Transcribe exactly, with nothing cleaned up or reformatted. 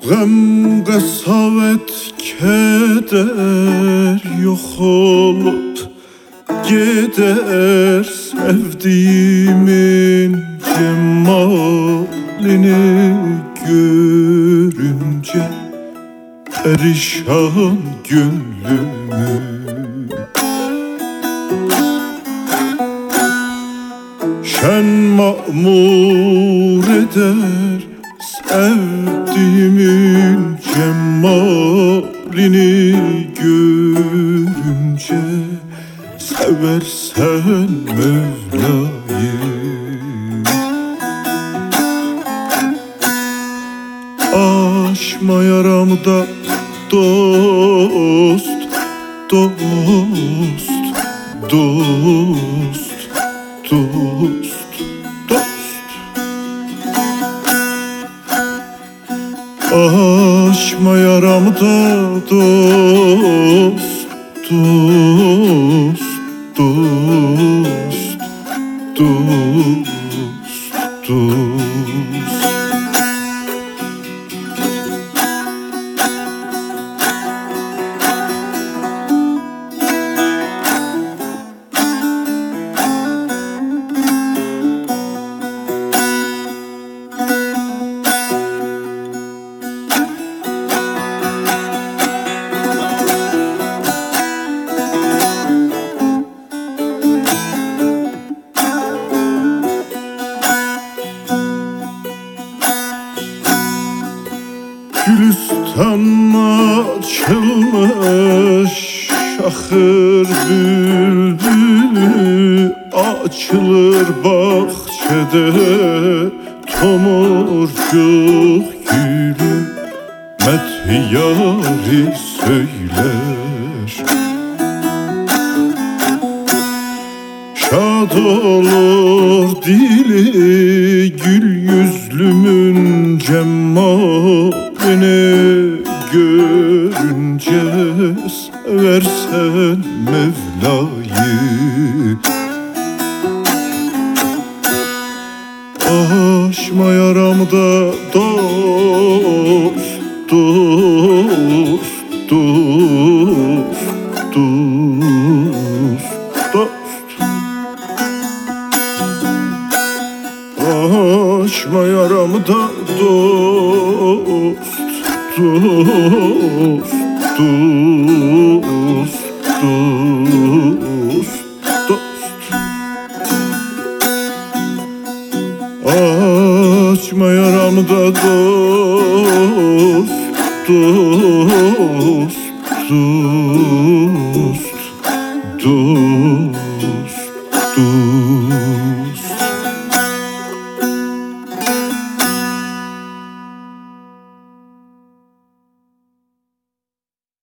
Gəm, qəsavət, kədər yox olub gedər sevdiğimin cemalini görünce perişan gönlümü. Şen ma'mur eder sevdiğimin cemalini görünce seversen Mevla'yı. Aşma yaramda dost, dost, dost, dost, dost. Aşma yaramda dost, dost, dost, dost, dost. Gülistan açılmış şahır bülbülü, açılır bahçede tomurcuk gülü, medhi yâri söyler. Şad olur dili gül yüzlümün cemalini görünce seversen Mevla'yı. Aşma yaramda dost, dost, dost, dost, dost. Aşma yaramda dost, dost, dost, dost, dost. Açma yaramda dost, dost, dost, dost.